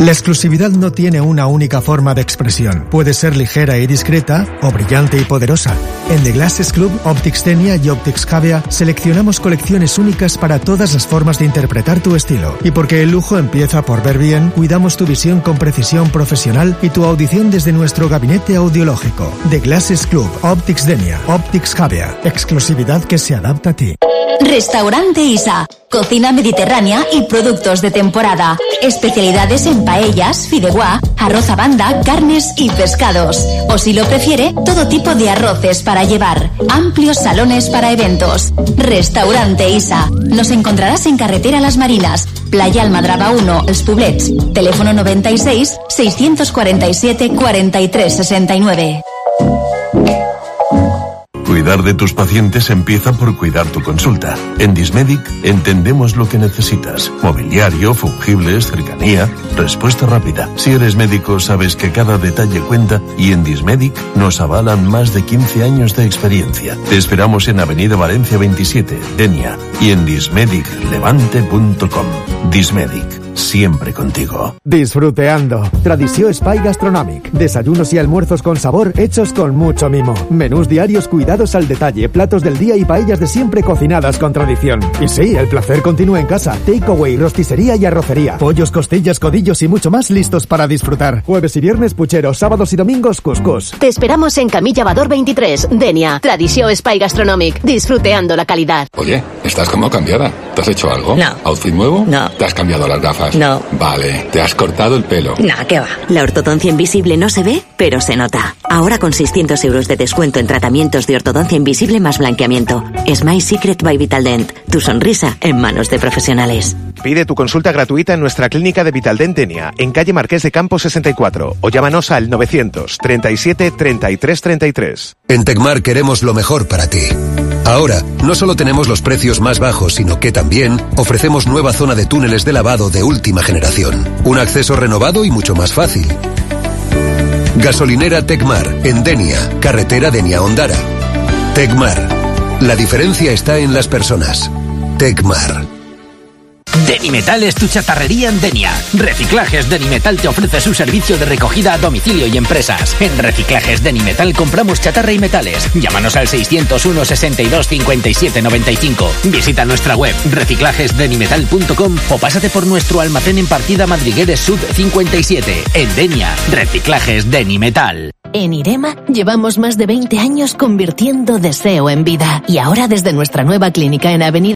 La exclusividad no tiene una única forma de expresión. Puede ser ligera y discreta o brillante y poderosa. En The Glasses Club, Optics Denia y Optics Javea seleccionamos colecciones únicas para todas las formas de interpretar tu estilo. Y porque el lujo empieza por ver bien, cuidamos tu visión con precisión profesional y tu audición desde nuestro gabinete audiológico. The Glasses Club, Optics Denia, Optics Javea. Exclusividad que se adapta a ti. Restaurante Isa. Cocina mediterránea y productos de temporada. Especialidades en paellas, fideuá, arroz a banda, carnes y pescados. O si lo prefiere, todo tipo de arroces para llevar. Amplios salones para eventos. Restaurante Isa. Nos encontrarás en Carretera Las Marinas, Playa Almadraba 1, Els Poblets. Teléfono 96 647 43 69. Cuidar de tus pacientes empieza por cuidar tu consulta. En Dismedic entendemos lo que necesitas. Mobiliario, fungibles, cercanía, respuesta rápida. Si eres médico sabes que cada detalle cuenta y en Dismedic nos avalan más de 15 años de experiencia. Te esperamos en Avenida Valencia 27, Denia, y en dismediclevante.com. Dismedic. Siempre contigo. Disfruteando. Tradició Espai Gastronòmic. Desayunos y almuerzos con sabor hechos con mucho mimo. Menús diarios cuidados al detalle, platos del día y paellas de siempre cocinadas con tradición. Y sí, el placer continúa en casa. Takeaway, rosticería y arrocería. Pollos, costillas, codillos y mucho más listos para disfrutar. Jueves y viernes puchero, sábados y domingos cuscús. Te esperamos en Camilla Bador 23, Denia. Tradició Espai Gastronòmic. Disfruteando la calidad. Oye, estás como cambiada. ¿Te has hecho algo? No. ¿Outfit nuevo? No. ¿Te has cambiado las gafas? No. Vale. ¿Te has cortado el pelo? No, ¿qué va? La ortodoncia invisible no se ve, pero se nota. Ahora con 600 euros de descuento en tratamientos de ortodoncia invisible más blanqueamiento. Smile Secret by Vitaldent. Tu sonrisa en manos de profesionales. Pide tu consulta gratuita en nuestra clínica de Vitaldent Denia, en calle Marqués de Campos 64, o llámanos al 937 33 33. En Tecmar queremos lo mejor para ti. Ahora, no solo tenemos los precios más bajos, sino que también ofrecemos nueva zona de túneles de lavado de última generación. Un acceso renovado y mucho más fácil. Gasolinera Tecmar, en Denia, carretera Denia-Ondara. Tecmar. La diferencia está en las personas. Tecmar. Denimetal es tu chatarrería en Denia. Reciclajes Denimetal te ofrece su servicio de recogida a domicilio y empresas. En Reciclajes Denimetal compramos chatarra y metales. Llámanos al 601 62 57 95. Visita nuestra web reciclajesdenimetal.com o pásate por nuestro almacén en Partida Madrigueres Sud 57. En Denia, Reciclajes Denimetal. En IREMA llevamos más de 20 años convirtiendo deseo en vida. Y ahora desde nuestra nueva clínica en Avenida